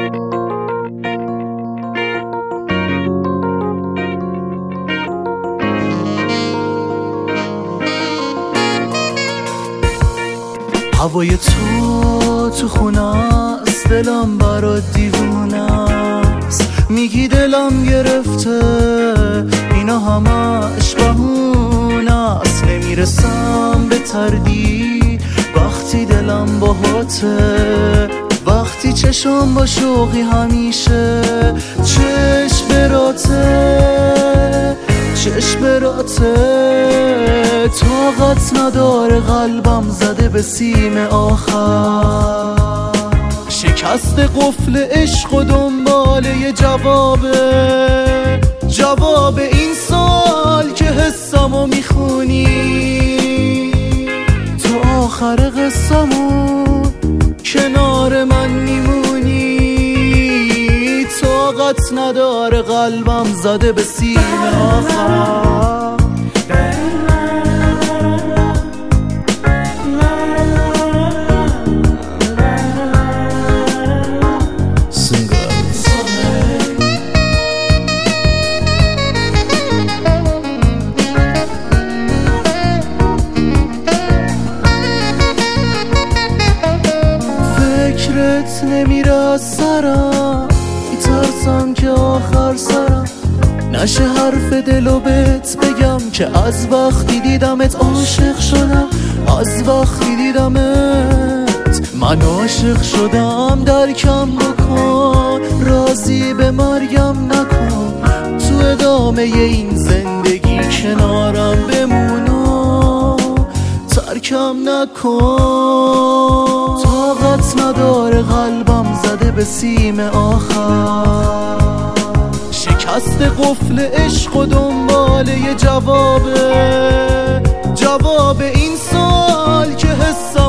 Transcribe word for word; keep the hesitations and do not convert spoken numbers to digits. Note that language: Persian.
هوای تو تو خونه است، دلم برات دیوونه است. میگی دلم گرفته، اینا همش بهونه است. نمیرسم به تردید وقتی دلم باهاته، وقتی چشم با شوقی همیشه چشم براته، چشم براته. طاقت نداره قلبم زده به سیم آخر، شکست قفل عشق و دنباله یه جوابه، جواب این سال که حسمو میخونی. تو آخر قصمون کنار من میمونی. طاقت نداره قلبم زده به سیم آخر. فکرت نمیره از سرم، میترسم که آخر سرم نشه حرف دلو بهت بگم که از وقتی دیدمت عاشق شدم. از وقتی دیدمت من عاشق شدم. درکم بکن، راضی به مرگم نکن، تو ادامه این زندگی کنارم بمون و ترکم نکن. طاقت نداره قلبم زده به سیم آخر، شکست قفل عشق و دنباله یه جوابه، جواب این سال که حسم